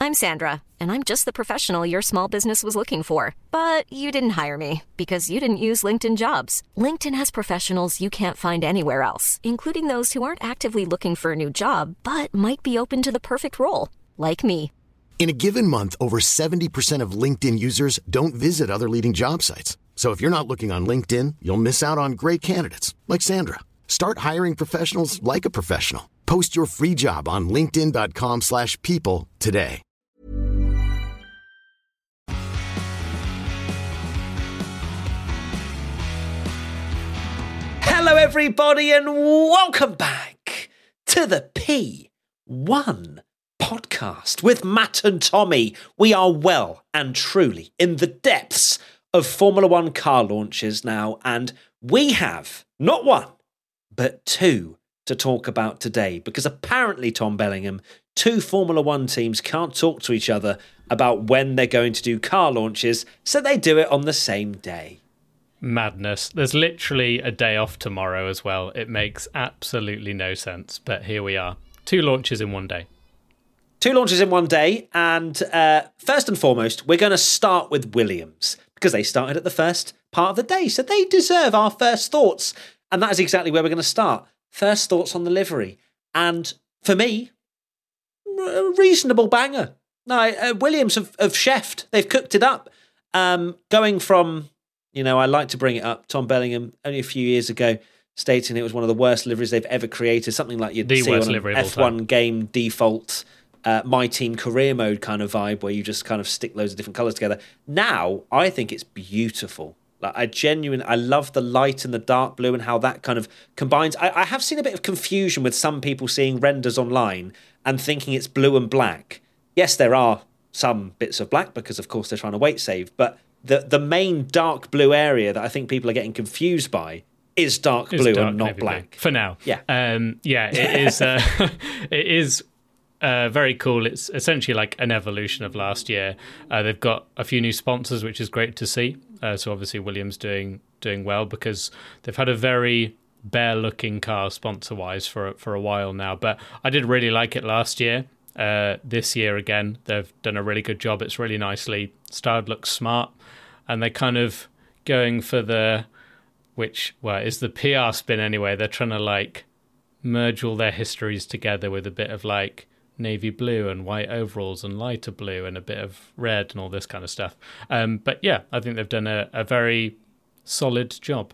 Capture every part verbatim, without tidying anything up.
I'm Sandra, and I'm just the professional your small business was looking for. But you didn't hire me because you didn't use LinkedIn Jobs. LinkedIn has professionals you can't find anywhere else, including those who aren't actively looking for a new job, but might be open to the perfect role, like me. In a given month, over seventy percent of LinkedIn users don't visit other leading job sites. So if you're not looking on LinkedIn, you'll miss out on great candidates like Sandra. Start hiring professionals like a professional. Post your free job on linkedin dot com slash people today. Hello everybody and welcome back to the P one podcast with Matt and Tommy. We are well and truly in the depths of Formula One car launches now, and we have not one, but two to talk about today, because apparently, Tom Bellingham, two Formula One teams can't talk to each other about when they're going to do car launches, so they do it on the same day. Madness. There's literally a day off tomorrow as well. It makes absolutely no sense, but here we are. Two launches in one day. Two launches in one day, and uh, first and foremost, we're going to start with Williams, because they started at the first part of the day, so they deserve our first thoughts, and that is exactly where we're going to start. First thoughts on the livery, and for me, a reasonable banger. No, uh, Williams have, have chefed. They've cooked it up. Um, going from, you know, I like to bring it up, Tom Bellingham, only a few years ago, stating it was one of the worst liveries they've ever created, something like you'd the see worst on livery an of all F one time. game default, uh, My Team career mode kind of vibe, where you just kind of stick loads of different colours together. Now, I think it's beautiful. Like, I genuinely, I love the light and the dark blue and how that kind of combines. I, I have seen a bit of confusion with some people seeing renders online and thinking it's blue and black. Yes, there are some bits of black because, of course, they're trying to weight save. But the, the main dark blue area that I think people are getting confused by is dark It's blue dark and not navy black. blue. For now. Yeah. Um, yeah, it is, uh, it is uh, very cool. It's essentially like an evolution of last year. Uh, they've got a few new sponsors, which is great to see. Uh, so obviously Williams doing doing well, because they've had a very bare-looking car sponsor-wise for for a while now. But I did really like it last year. Uh, this year again, they've done a really good job. It's really nicely styled, looks smart, and they're kind of going for the, which well is the P R spin anyway. They're trying to like merge all their histories together with a bit of like navy blue and white overalls and lighter blue and a bit of red and all this kind of stuff. Um, but yeah, I think they've done a, a very solid job.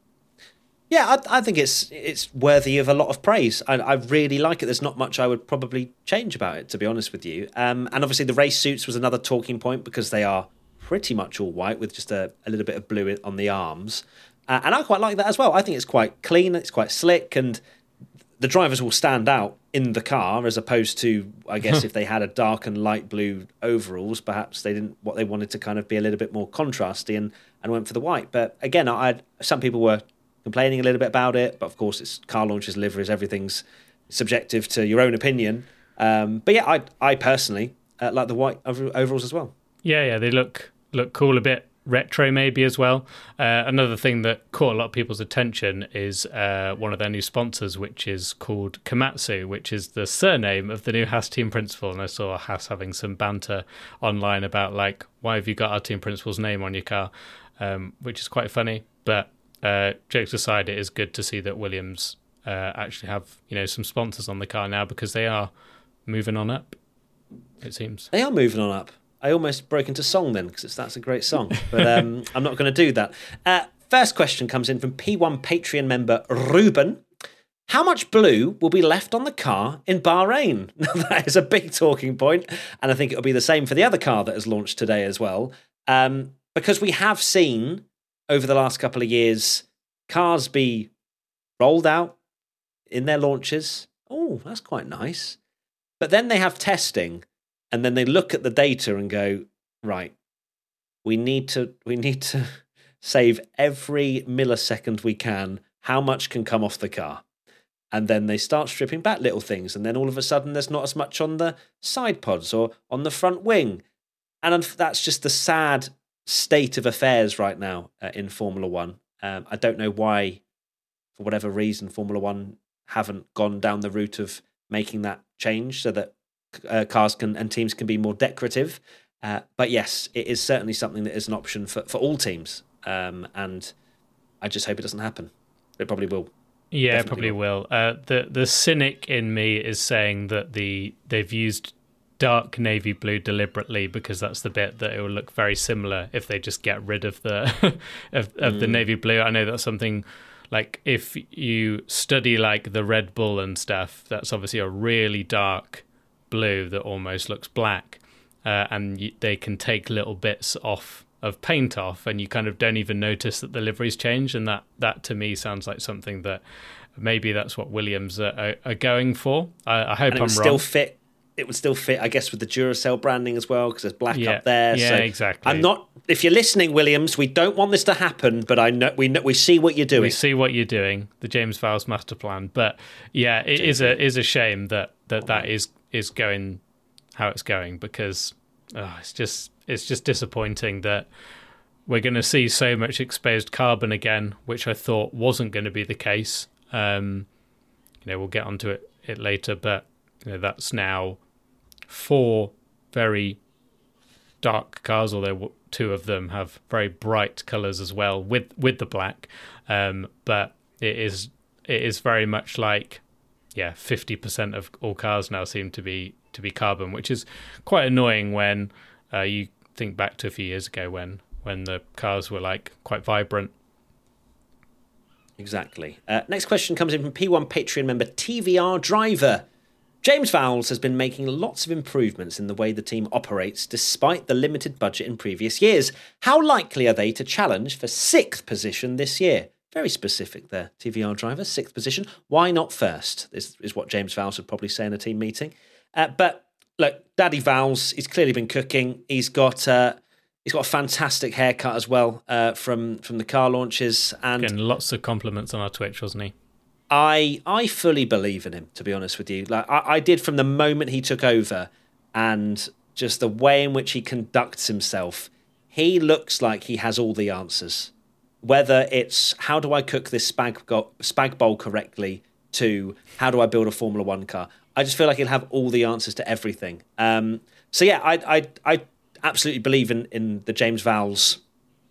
Yeah, I, I think it's it's worthy of a lot of praise. I, I really like it. There's not much I would probably change about it, to be honest with you. Um, and obviously the race suits was another talking point, because they are pretty much all white with just a, a little bit of blue on the arms. Uh, and I quite like that as well. I think it's quite clean, it's quite slick, and the drivers will stand out in the car, as opposed to, I guess, if they had a dark and light blue overalls, perhaps they didn't, what they wanted to kind of be a little bit more contrasty and, and went for the white. But again, I some people were complaining a little bit about it, but of course it's car launches, liveries, everything's subjective to your own opinion. Um, but yeah, I I personally uh, like the white over- overalls as well. Yeah, yeah, they look look cool, a bit retro maybe as well. Uh, another thing that caught a lot of people's attention is uh, one of their new sponsors, which is called Komatsu, which is the surname of the new Haas team principal. And I saw Haas having some banter online about like, why have you got our team principal's name on your car, um, which is quite funny. But uh, jokes aside, it is good to see that Williams uh, actually have, you know, some sponsors on the car now, because they are moving on up, it seems. They are moving on up. I almost broke into song then, because that's a great song. But um, I'm not going to do that. Uh, first question comes in from P one Patreon member Ruben. How much blue will be left on the car in Bahrain? That is a big talking point, and I think it'll be the same for the other car that has launched today as well. Um, because we have seen over the last couple of years cars be rolled out in their launches. Oh, that's quite nice. But then they have testing, and then they look at the data and go, right, we need to we need to save every millisecond we can. How much can come off the car? And then they start stripping back little things, and then all of a sudden there's not as much on the side pods or on the front wing. And that's just the sad state of affairs right now uh, in Formula One. Um, I don't know why, for whatever reason, Formula One haven't gone down the route of making that change so that uh, cars can and teams can be more decorative. Uh, but yes, it is certainly something that is an option for, for all teams. Um, and I just hope it doesn't happen. It probably will. Yeah, Definitely it probably will. will. Uh, the the cynic in me is saying that the they've used dark navy blue deliberately because that's the bit that it will look very similar if they just get rid of the of, of mm. the navy blue. I know that's something like if you study like the Red Bull and stuff, that's obviously a really dark blue that almost looks black, uh, and you, they can take little bits off of paint off and you kind of don't even notice that the livery's changed, and that that to me sounds like something that maybe that's what Williams are, are, are going for. I, I hope and it I'm would wrong. Still fit. It would still fit, I guess, with the Duracell branding as well because there's black yeah. up there. Yeah, so exactly. I'm not. If you're listening, Williams, we don't want this to happen, but I know we know, we see what you're doing. We see what you're doing. The James Vowles master plan, but yeah, it James is a is a shame that that, that is is going how it's going because oh, it's just it's just disappointing that we're going to see so much exposed carbon again, which I thought wasn't going to be the case. Um, you know, we'll get onto it, it later, but you know, that's now four very dark cars, although two of them have very bright colours as well with with the black. Um, but it is it is very much like yeah, fifty percent of all cars now seem to be to be carbon, which is quite annoying when uh, you think back to a few years ago when when the cars were like quite vibrant. Exactly. Uh, next question comes in from P one Patreon member T V R Driver. James Vowles has been making lots of improvements in the way the team operates despite the limited budget in previous years. How likely are they to challenge for sixth position this year? Very specific there, T V R Driver, sixth position. Why not first? This is what James Vowles would probably say in a team meeting. Uh, but look, Daddy Vowles, he's clearly been cooking. He's got uh, he's got a fantastic haircut as well uh, from from the car launches, and getting lots of compliments on our Twitch, wasn't he? I I fully believe in him, to be honest with you. Like I, I did from the moment he took over, and just the way in which he conducts himself. He looks like he has all the answers. Whether it's how do I cook this spag go- spag bowl correctly to how do I build a Formula One car, I just feel like he'll have all the answers to everything. Um, so yeah, I I I absolutely believe in in the James Vowles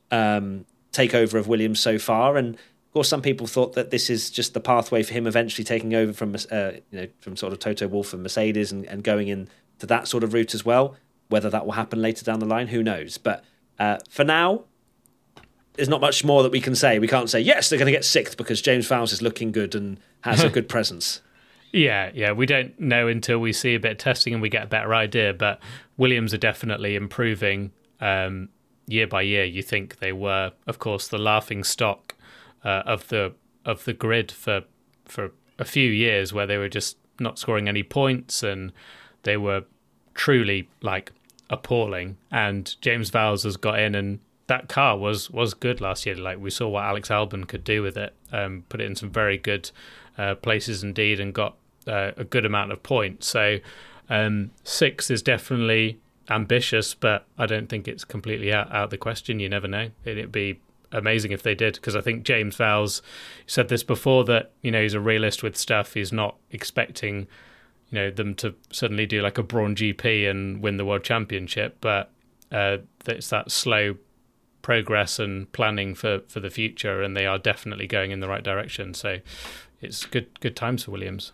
um, takeover of Williams so far, and of course some people thought that this is just the pathway for him eventually taking over from uh, you know from sort of Toto Wolff and Mercedes and, and going in to that sort of route as well. Whether that will happen later down the line, who knows? But uh, for now, there's not much more that we can say. We can't say, yes, they're going to get sixth because James Vowles is looking good and has a good presence. Yeah, yeah. We don't know until we see a bit of testing and we get a better idea. But Williams are definitely improving um, year by year. You think they were, of course, the laughing stock uh, of the of the grid for for a few years, where they were just not scoring any points and they were truly like appalling. And James Vowles has got in, and that car was was good last year. Like we saw what Alex Albon could do with it. Um, put it in some very good uh, places indeed, and got uh, a good amount of points. So um, six is definitely ambitious, but I don't think it's completely out, out of the question. You never know. It'd be amazing if they did, because I think James Vowles said this before, that you know he's a realist with stuff. He's not expecting you know them to suddenly do like a Brawn G P and win the world championship, but uh, it's that slow progress and planning for, for the future, and they are definitely going in the right direction. So it's good good times for Williams.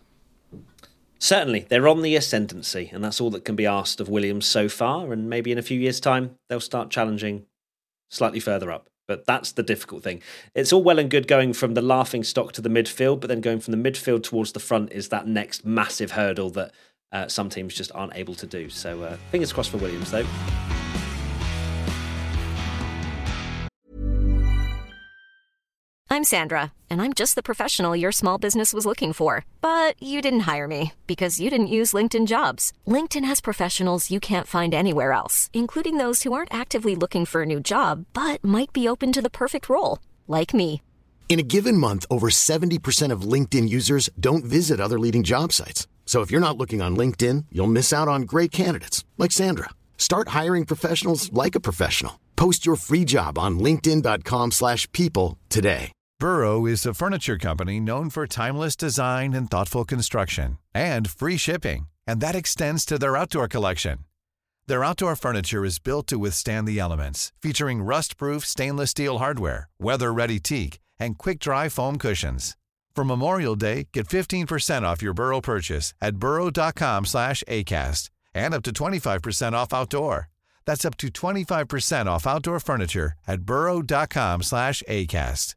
Certainly, they're on the ascendancy, and that's all that can be asked of Williams so far, and maybe in a few years' time they'll start challenging slightly further up. But that's the difficult thing. It's all well and good going from the laughing stock to the midfield, but then going from the midfield towards the front is that next massive hurdle that uh, some teams just aren't able to do. So uh, fingers crossed for Williams, though. I'm Sandra, and I'm just the professional your small business was looking for. But you didn't hire me because you didn't use LinkedIn Jobs. LinkedIn has professionals you can't find anywhere else, including those who aren't actively looking for a new job, but might be open to the perfect role, like me. In a given month, over seventy percent of LinkedIn users don't visit other leading job sites. So if you're not looking on LinkedIn, you'll miss out on great candidates like Sandra. Start hiring professionals like a professional. Post your free job on linkedin.com slash people today. Burrow is a furniture company known for timeless design and thoughtful construction, and free shipping, And that extends to their outdoor collection. Their outdoor furniture is built to withstand the elements, featuring rust-proof stainless steel hardware, weather-ready teak, and quick-dry foam cushions. For Memorial Day, get fifteen percent off your Burrow purchase at burrow.com slash ACAST and up to twenty-five percent off outdoor. That's up to twenty-five percent off outdoor furniture at burrow.com slash ACAST.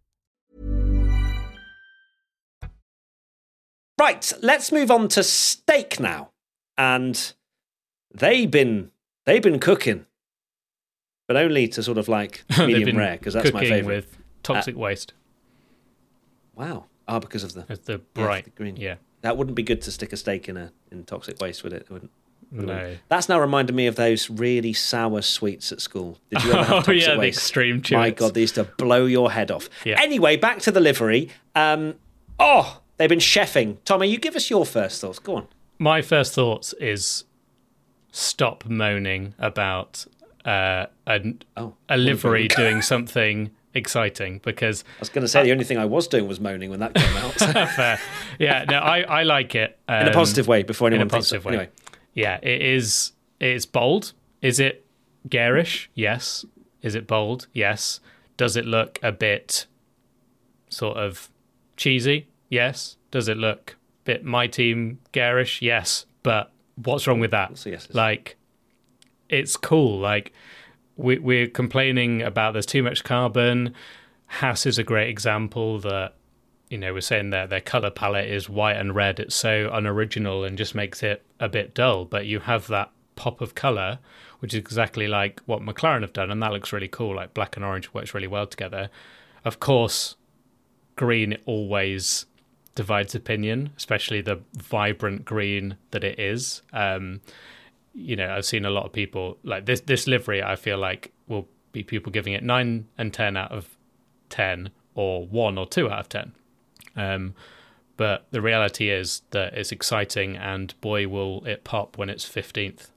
Right, let's move on to steak now. And they've been they've been cooking, but only to sort of like medium rare, because that's my favourite. With toxic uh, waste. Wow. Ah, because of the It's the bright yeah, the green. Yeah. That wouldn't be good to stick a steak in a in toxic waste, would it? It wouldn't. No. That's now reminded me of those really sour sweets at school. Did you ever have toxic oh, yeah, waste? the extreme chewits. My God, they used to blow your head off. Yeah. Anyway, back to the livery. Um, oh, they've been chefing. Tommy, you give us your first thoughts. Go on. My first thoughts is stop moaning about uh, a, oh, a livery doing something exciting, because I was going to say the only thing I was doing was moaning when that came out. Fair. Yeah, no, I, I like it. Um, in a positive way, before anyone in a positive thinks way. Anyway. Yeah, it is. It's bold. Is it garish? Yes. Is it bold? Yes. Does it look a bit sort of cheesy? Yes. Does it look a bit my team garish? Yes. But what's wrong with that? So yes, like, it's cool. Like, we, we're complaining about there's too much carbon. Haas is a great example that, you know, we're saying that their colour palette is white and red. It's so unoriginal and just makes it a bit dull. But you have that pop of colour, which is exactly like what McLaren have done, and that looks really cool. Like black and orange works really well together. Of course, green always divides opinion, especially the vibrant green that it is. Um, you know, I've seen a lot of people like this. This livery, I feel like, will be people giving it nine and ten out of ten, or one or two out of ten. Um, but the reality is that it's exciting, and boy, will it pop when it's fifteenth.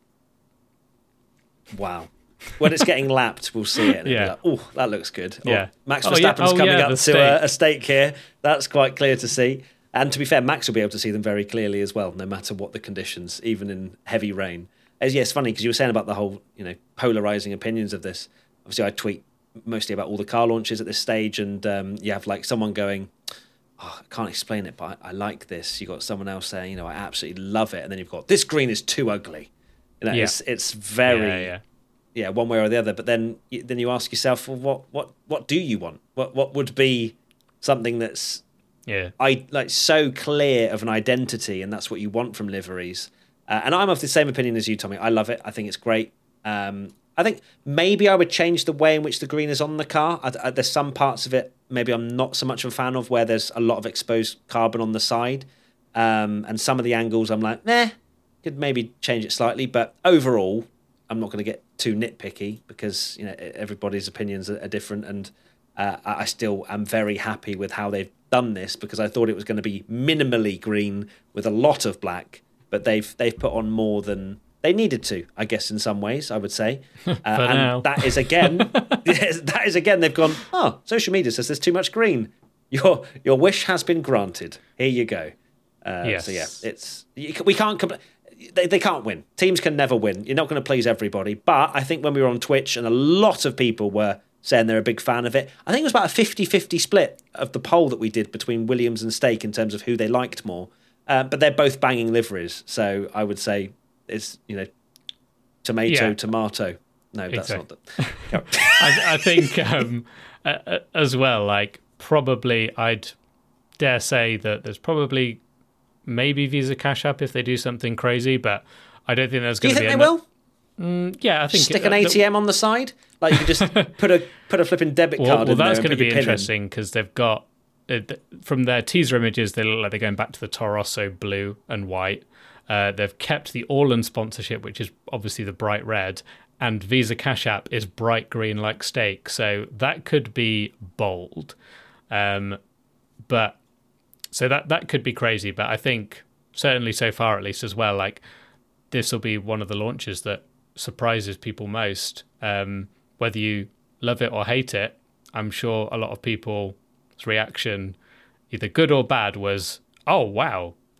Wow. When it's getting lapped, we'll see it. And yeah. Like, oh, that looks good. Yeah. Oh, Max oh, Verstappen's yeah. oh, coming yeah, up to a, a steak here. That's quite clear to see. And to be fair, Max will be able to see them very clearly as well, no matter what the conditions, even in heavy rain. As yeah, it's funny because you were saying about the whole, you know, polarizing opinions of this. Obviously, I tweet mostly about all the car launches at this stage, and um, you have like someone going, oh, I can't explain it, but I, I like this. You've got someone else saying, you know, I absolutely love it. And then you've got, this green is too ugly. You know, yeah. it's it's very, yeah, yeah. yeah, one way or the other. But then then you ask yourself, well, what what what do you want? What what would be something that's yeah, I like so clear of an identity, and that's what you want from liveries. Uh, and I'm of the same opinion as you, Tommy. I love it. I think it's great. Um, I think maybe I would change the way in which the green is on the car. I, I, there's some parts of it maybe I'm not so much of a fan of, where there's a lot of exposed carbon on the side. Um, and some of the angles I'm like, eh, could maybe change it slightly. But overall, I'm not going to get too nitpicky, because you know everybody's opinions are, are different. And uh, I still am very happy with how they've done this, because I thought it was going to be minimally green with a lot of black. But they've they've put on more than they needed to, I guess, in some ways, I would say. Uh, and now. that is again, that is again, they've gone, oh, social media says there's too much green. Your your wish has been granted. Here you go. Uh, yes. So yeah, it's we can't compl- they they can't win. Teams can never win. You're not going to please everybody. But I think when we were on Twitch and a lot of people were saying they're a big fan of it, I think it was about a fifty-fifty split of the poll that we did between Williams and Stake in terms of who they liked more. Uh, but they're both banging liveries, so I would say it's, you know, tomato, yeah. tomato. No, that's exactly. not the. I, I think um, uh, as well, like probably I'd dare say that there's probably maybe Visa Cash App if they do something crazy, but I don't think there's going to be. Do you think they enough... will? Mm, yeah, I think stick uh, an A T M on the side, like you could just put a put a flipping debit well, card. Well, in that's going to be interesting, because they've got uh, from their teaser images, they look like they're going back to the Toro Rosso blue and white. Uh, they've kept the Orlen sponsorship, which is obviously the bright red, and Visa Cash App is bright green like Stake. So that could be bold. Um, but so that that could be crazy. But I think certainly so far, at least as well, like this will be one of the launches that surprises people most. Um, whether you love it or hate it, I'm sure a lot of people's reaction, either good or bad, was, oh, wow,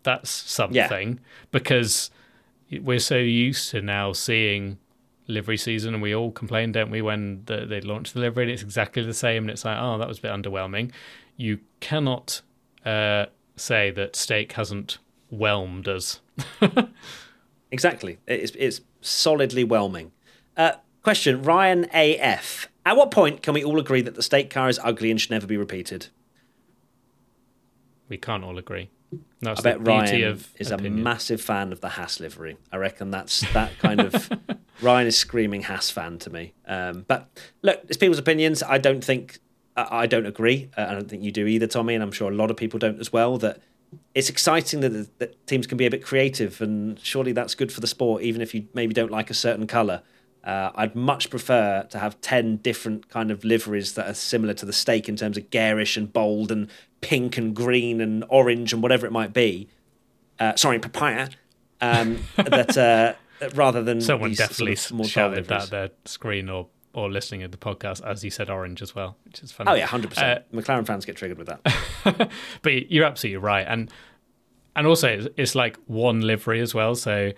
that's something yeah. because we're so used to now seeing livery season, and we all complain, don't we, when the, they launch the livery and it's exactly the same, and it's like, oh, that was a bit underwhelming. You cannot uh, say that steak hasn't whelmed us. Exactly. It's, it's solidly whelming. Uh, question, Ryan A F. At what point can we all agree that the steak car is ugly and should never be repeated? We can't all agree. That's I bet the beauty Ryan of is opinion. a massive fan of the Haas livery. I reckon that's that kind of... Ryan is screaming Haas fan to me. Um, but look, it's people's opinions. I don't think... Uh, I don't agree. Uh, I don't think you do either, Tommy, and I'm sure a lot of people don't as well, that it's exciting that, that teams can be a bit creative, and surely that's good for the sport, even if you maybe don't like a certain colour. Uh, I'd much prefer to have ten different kind of liveries that are similar to the steak in terms of garish and bold and pink and green and orange and whatever it might be. Uh, sorry, papaya. Um, that uh, rather than someone these definitely sort of more shouted liveries. that at their screen or or listening at the podcast as you said orange as well, which is funny. Oh yeah, one hundred percent. Uh, McLaren fans get triggered with that. But you're absolutely right, and and also it's, it's like one livery as well. So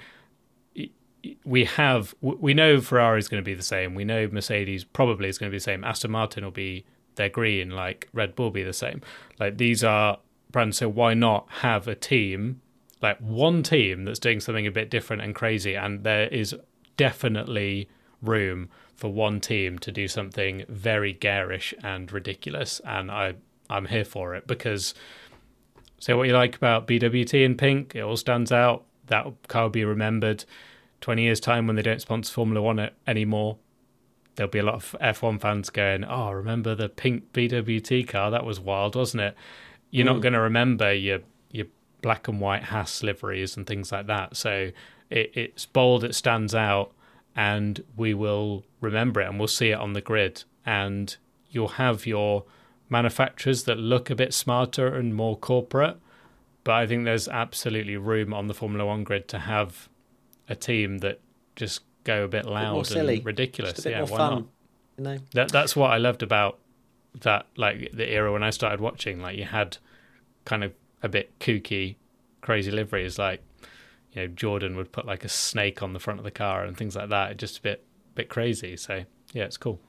we have we know Ferrari is going to be the same. We know Mercedes probably is going to be the same. Aston Martin will be their green, like Red Bull will be the same. Like these are brands, so why not have a team, like one team that's doing something a bit different and crazy? And there is definitely room for one team to do something very garish and ridiculous, and I I'm here for it, because say what you like about B W T in pink, it all stands out. That car will be remembered. twenty years time when they don't sponsor Formula One anymore, there'll be a lot of F one fans going, oh, remember the pink B W T car? That was wild, wasn't it? You're mm. not going to remember your your black and white Haas liveries and things like that. So it, it's bold, it stands out, and we will remember it, and we'll see it on the grid. And you'll have your manufacturers that look a bit smarter and more corporate, but I think there's absolutely room on the Formula One grid to have a team that just go a bit loud a bit and ridiculous. Just a bit yeah, more why fun, not? You know? That that's what I loved about that, like the era when I started watching. Like you had kind of a bit kooky, crazy liveries. Like, you know, Jordan would put like a snake on the front of the car and things like that. It's just a bit bit crazy. So yeah, it's cool.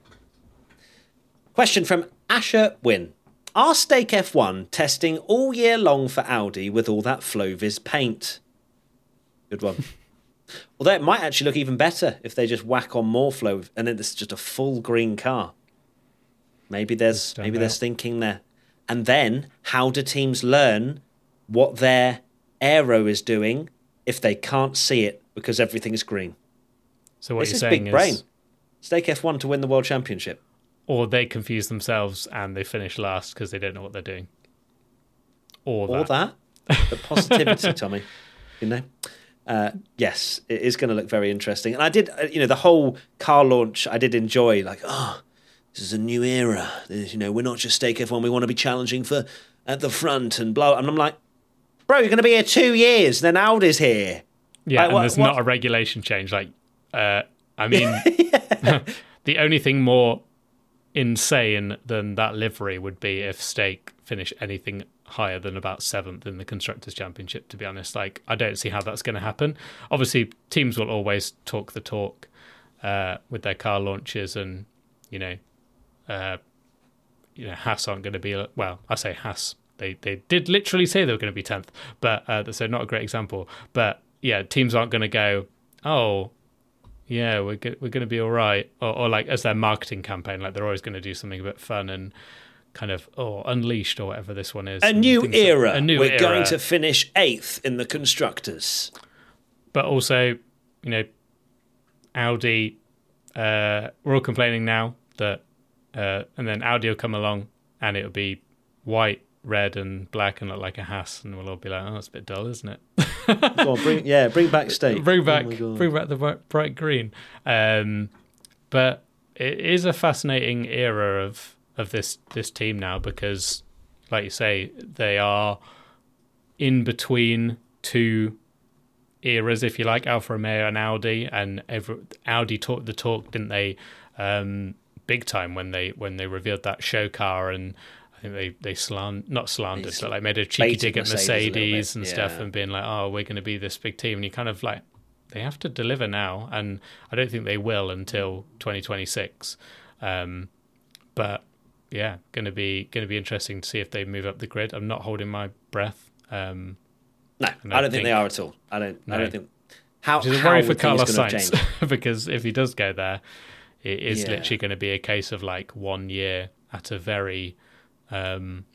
Question from Asher Wynn. Are Stake F one testing all year long for Audi with all that Flovis paint? Good one. Although it might actually look even better if they just whack on more flow and then it's just a full green car. Maybe there's maybe there's thinking there. And then how do teams learn what their aero is doing if they can't see it because everything is green? So what this you're is saying big is brain. Stake F one to win the World Championship. Or they confuse themselves and they finish last because they don't know what they're doing. Or that. Or that. The positivity, Tommy. You know? Uh, yes, it is going to look very interesting. And I did, you know, the whole car launch, I did enjoy, like, oh, this is a new era. This, you know, we're not just Stake F one, we want to be challenging for at the front and blah. And I'm like, bro, you're going to be here two years, then Audi's here. Yeah, like, and what, there's what? not a regulation change. Like, uh, I mean, the only thing more insane than that livery would be if Stake finish anything higher than about seventh in the Constructors' Championship, to be honest. Like, I don't see how that's going to happen. Obviously, teams will always talk the talk uh, with their car launches, and, you know, uh, you know, Haas aren't going to be, well, I say Haas, they, they did literally say they were going to be tenth, but uh, so not a great example. But, yeah, teams aren't going to go, oh, yeah, we're go- we're going to be all right. Or, or like as their marketing campaign, like they're always going to do something a bit fun and kind of, oh, Unleashed or whatever this one is. A new era. Like, a new we're era. going to finish eighth in the Constructors. But also, you know, Audi, uh, we're all complaining now that, uh, and then Audi will come along and it'll be white, red and black and look like a Haas, and we'll all be like, oh, it's a bit dull, isn't it? Go on, bring, yeah, bring back Stake. Bring back, oh bring back the bright, bright green. Um, but it is a fascinating era of of this this team now, because, like you say, they are in between two eras, if you like, Alfa Romeo and Audi, and every, Audi talked the talk, didn't they? Um, big time when they when they revealed that show car and I think they they slant not slandered, but like made a cheeky dig at Mercedes, Mercedes and yeah. stuff, and being like, "Oh, we're going to be this big team." And you kind of like, they have to deliver now, and I don't think they will until twenty twenty-six. Um, but yeah, going to be going to be interesting to see if they move up the grid. I'm not holding my breath. Um, no, I don't, I don't think, think they are at all. I don't. No. I don't think. How? Which is a how worry for Carlos Sainz because if he does go there, it is yeah. literally going to be a case of like one year at a very. Um,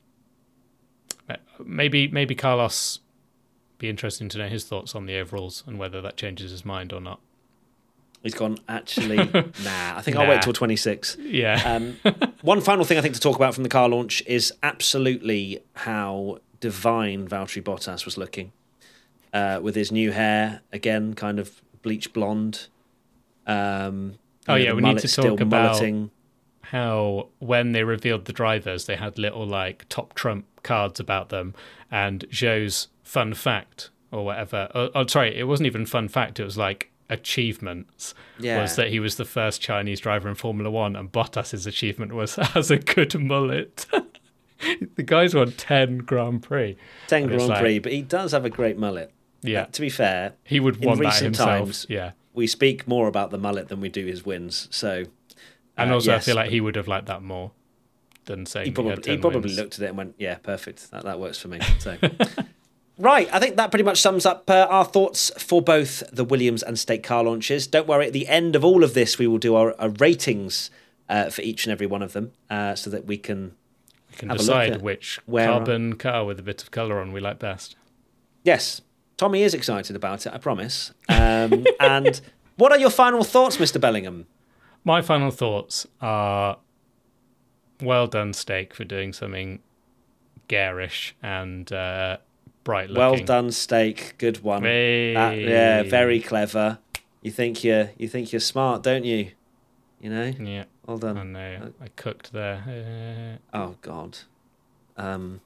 maybe maybe Carlos be interesting to know his thoughts on the overalls and whether that changes his mind or not. He's gone, actually, nah, I think nah. I'll wait till twenty-six. Yeah. um, one final thing I think to talk about from the car launch is absolutely how divine Valtteri Bottas was looking uh, with his new hair, again, kind of bleach blonde. Um, oh, yeah, we need to talk about mulleting. How when they revealed the drivers, they had little like top trump cards about them, and Zhou's fun fact or whatever. Oh, oh, sorry, it wasn't even fun fact. It was like achievements. Yeah. Was that he was the first Chinese driver in Formula One, and Bottas's achievement was has a good mullet. The guy's won ten Grand Prix. Ten Grand like, Prix, but he does have a great mullet. Yeah. Uh, to be fair, he would want that himself. Times, yeah. We speak more about the mullet than we do his wins. So. And Uh, also, yes, I feel like he would have liked that more than saying he probably, he, had ten he probably wins. looked at it and went, "Yeah, perfect. That that works for me." So, right, I think that pretty much sums up uh, our thoughts for both the Williams and Stake car launches. Don't worry, at the end of all of this, we will do our, our ratings uh, for each and every one of them, uh, so that we can we can have decide a look at which where carbon car with a bit of colour on we like best. Yes, Tommy is excited about it. I promise. Um, and what are your final thoughts, Mister Bellingham? My final thoughts are, well done, Stake, for doing something garish and uh, bright looking. Well done, Stake. Good one. Hey. That, yeah, very clever. You think you're you think you're smart, don't you? You know. Yeah. Well done. I know. I cooked there. Uh... Oh God. Um.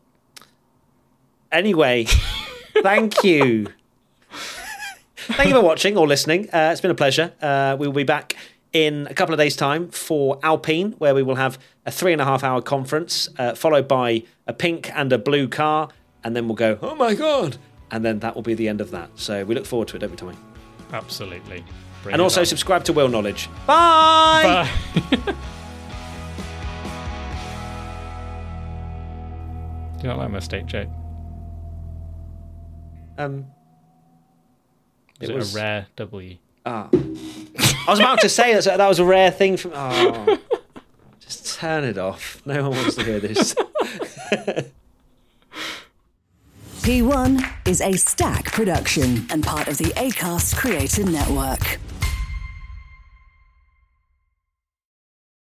Anyway, thank you. Thank you for watching or listening. Uh, it's been a pleasure. Uh, we will be back in a couple of days' time for Alpine, where we will have a three and a half hour conference, uh, followed by a pink and a blue car, and then we'll go, oh my God, and then that will be the end of that. So we look forward to it, don't we, Tommy? Absolutely. Bring and also on. subscribe to Wheel Knowledge. Bye! Bye! Do you not like my Stake joke? Um, it, it was a rare W. Ah. I was about to say that that was a rare thing from. Oh, just turn it off. No one wants to hear this. P one is a Stack production and part of the Acast Creator Network.